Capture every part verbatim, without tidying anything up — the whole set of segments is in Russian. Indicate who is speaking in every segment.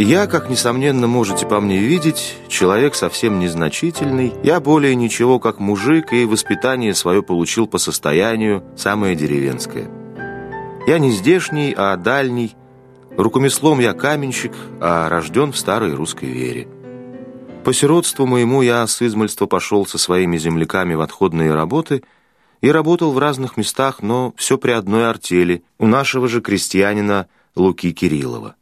Speaker 1: Я, как несомненно можете по мне видеть, человек совсем незначительный. Я более ничего как мужик, и воспитание свое получил по состоянию самое деревенское. Я не здешний, а дальний. Рукомеслом я каменщик, а рожден в старой русской вере. По сиротству моему я с измальства пошел со своими земляками в отходные работы и работал в разных местах, но все при одной артели, у нашего же крестьянина Луки Кириллова.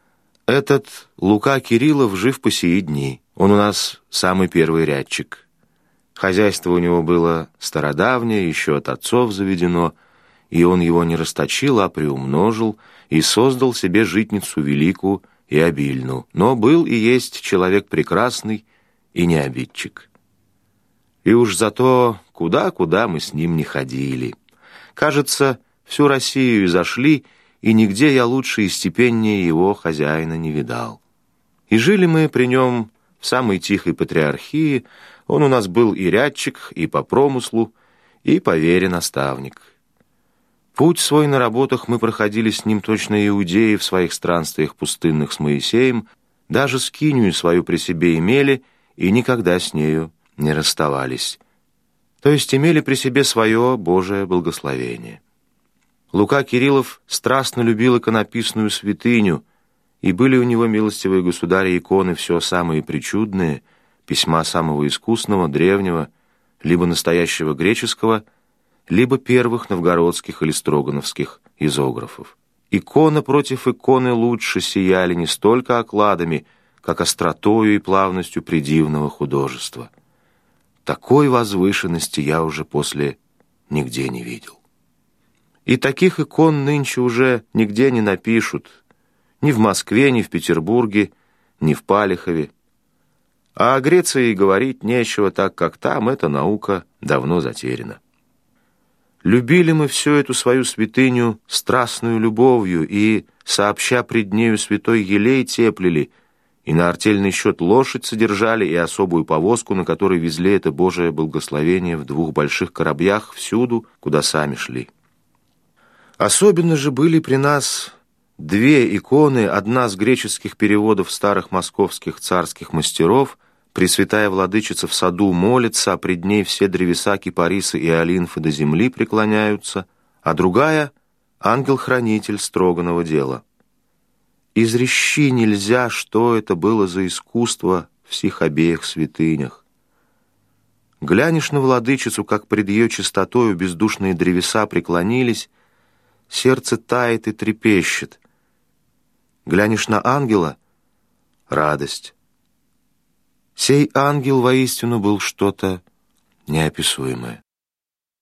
Speaker 1: Этот Лука Кириллов жив по сии дни. Он у нас самый первый рядчик. Хозяйство у него было стародавнее, еще от отцов заведено, и он его не расточил, а приумножил и создал себе житницу великую и обильную. Но был и есть человек прекрасный и не обидчик. И уж зато куда-куда мы с ним не ходили. Кажется, всю Россию изошли, и нигде я лучше и степеннее его хозяина не видал. И жили мы при нем в самой тихой патриархии. Он у нас был и рядчик, и по промыслу, и по вере наставник. Путь свой на работах мы проходили с ним точно иудеи в своих странствиях пустынных с Моисеем, даже скинию свою при себе имели и никогда с нею не расставались. То есть имели при себе свое Божие благословение. Лука Кириллов страстно любил иконописную святыню, и были у него, милостивые государи, иконы все самые причудные, письма самого искусного, древнего, либо настоящего греческого, либо первых новгородских или строгановских изографов. Икона против иконы лучше сияли не столько окладами, как остротою и плавностью придивного художества. Такой возвышенности я уже после нигде не видел. И таких икон нынче уже нигде не напишут, ни в Москве, ни в Петербурге, ни в Палихове. А о Греции говорить нечего, так как там эта наука давно затеряна. Любили мы всю эту свою святыню страстную любовью и, сообща пред нею святой елей, теплили, и на артельный счет лошадь содержали и особую повозку, на которой везли это Божие благословение в двух больших коробьях всюду, куда сами шли. Особенно же были при нас две иконы, одна с греческих переводов старых московских царских мастеров, Пресвятая Владычица в саду молится, а пред ней все древеса, кипарисы и олимфы до земли преклоняются, а другая — ангел-хранитель строганного дела. Изрещи нельзя, что это было за искусство в сих обеих святынях. Глянешь на Владычицу, как пред ее чистотою бездушные древеса преклонились, сердце тает и трепещет. Глянешь на ангела — радость. Сей ангел воистину был что-то неописуемое.